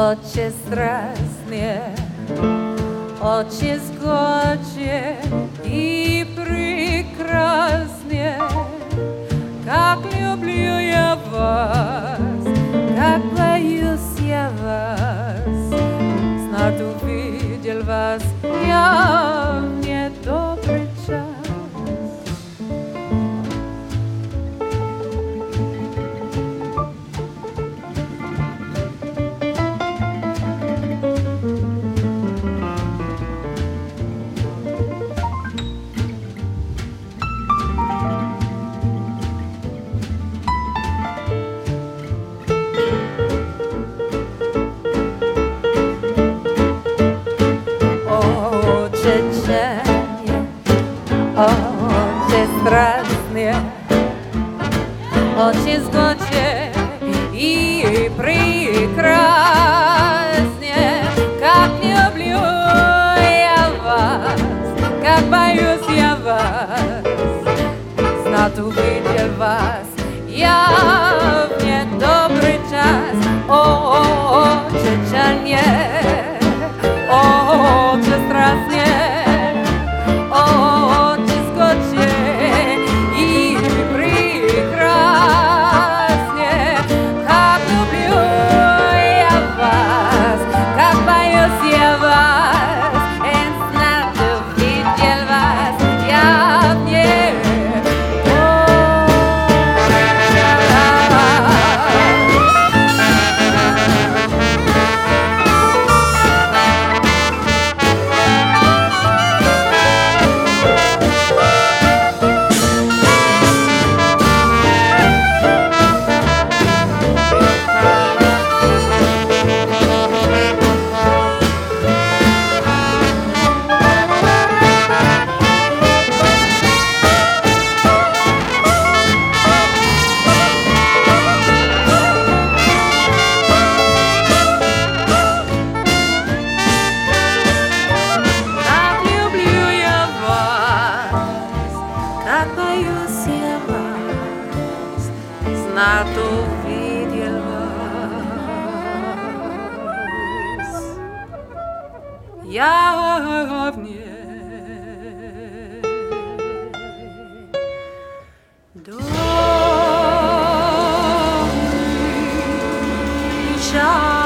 Oče strasnie, oče zgodzie i прекрасnie, как люблю я вас, как боюсь я вас. Знат увидел вас я в недобрый час. Oče strasnie, oče zgodzie i прекрасnie, как люблю я вас, как боюсь я вас. Знат увидел вас я в недобрый час. Oče czarnie, oče strasnie, знат увидел вас я в недобрый час.